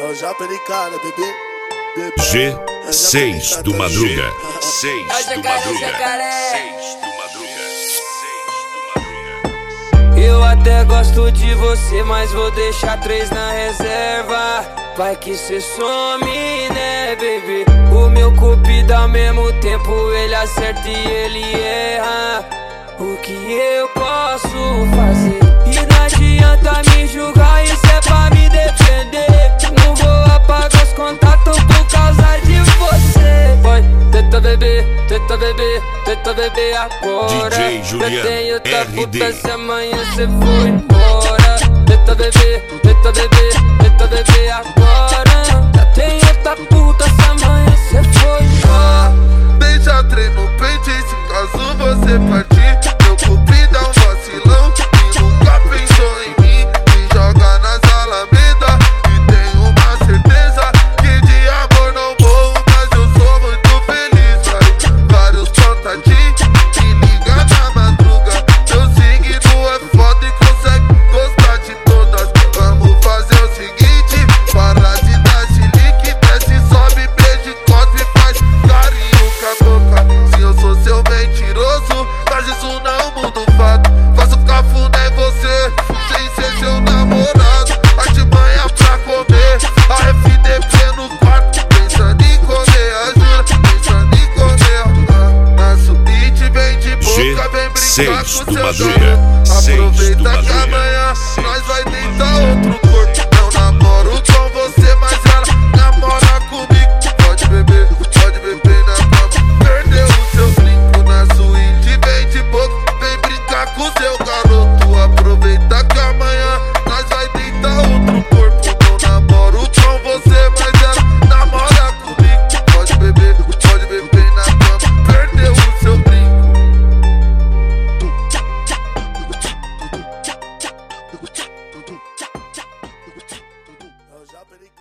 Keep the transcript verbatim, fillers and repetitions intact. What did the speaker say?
Só já pelicada, bebê. G seis do Madruga. seis do Madruga. seis do Madruga. Eu até gosto de você, mas vou deixar três na reserva. Vai que cê some, né, baby? O meu cupido ao mesmo tempo ele acerta e ele erra. O que eu posso fazer? E não adianta me julgar, isso é pra me defender. Não vou apagar os contatos por causa de você. Vai, tenta beber, tenta beber, tenta beber agora. D J Juliano, eu tenho outra R D. puta se amanhã cê for embora. Tenta beber, tenta beber, tenta beber agora. Já tenho outra puta se amanhã cê for embora. Beija três no peito e se caso você partir, meu cupido é um vacilão e nunca pensou em mim. Me joga nas alamedas e tenho uma certeza que de amor não morro, mas eu sou muito feliz. Vários contatinhos, me liga na madruga. Meu signo é foda e consegue gostar de todas. Vamos fazer o seguinte, para de dar chilique, desce, sobe, beijo, cospe, faz carinho com a boca. Se eu sou seu mentiroso, mas isso não muda o fato. Faço cafuné em você, sem ser seu namorado. Artimanha pra comer, a F D P no quarto. Pensando em comer, ajuda, pensando em comer. Na suíte vem de boca, vem brincar seis com do seu Madruga. garoto. seis do Aproveita que Madruga. amanhã nós vai tentar outro corpo. Não namoro com você, mas ela namora comigo. Pode beber, pode beber na cama. Perdeu o seu brinco na suíte, vem de boca, vem brincar com seu garoto. Aproveita que amanhã